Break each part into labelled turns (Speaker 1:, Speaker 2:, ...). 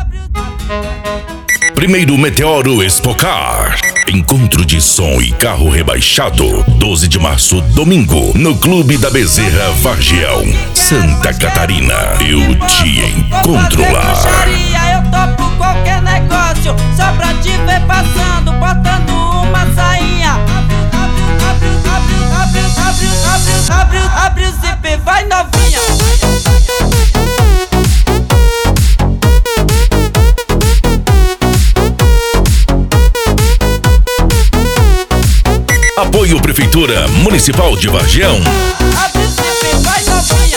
Speaker 1: Primeiro Meteoro Expocar. Encontro de som e carro rebaixado. 12 de março, domingo, no Clube da Bezerra, Vargião, Santa Catarina. Eu te encontro lá.
Speaker 2: Eu topo qualquer negócio, só pra te ver passando, botando uma sainha. Abre o zip, vai novinha.
Speaker 1: Apoio Prefeitura Municipal de Vargião.
Speaker 2: Abre o zip, vai novinha.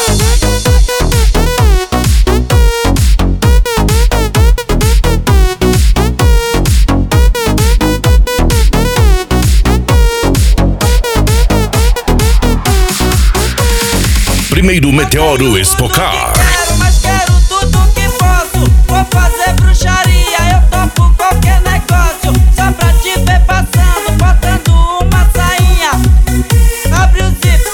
Speaker 1: Primeiro Meteoro Expocar.
Speaker 2: Mas quero tudo que posso. Vou fazer bruxaria, eu topo qualquer negócio, só pra te ver passando, botando uma sainha. Abre o zip,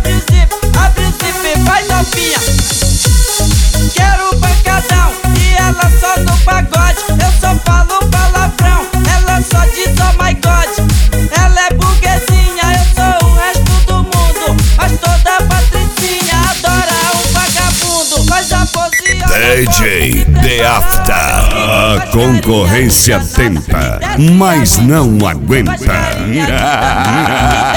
Speaker 2: vai novinha. Quero pancadão e ela só no pagode. Eu só falo palavrão, ela só diz oh my god. Ela é burguesinha, eu sou o resto do mundo, mas toda patricinha adora um vagabundo. Faz a pose
Speaker 3: DJ The After. A concorrência tenta, mas não aguenta.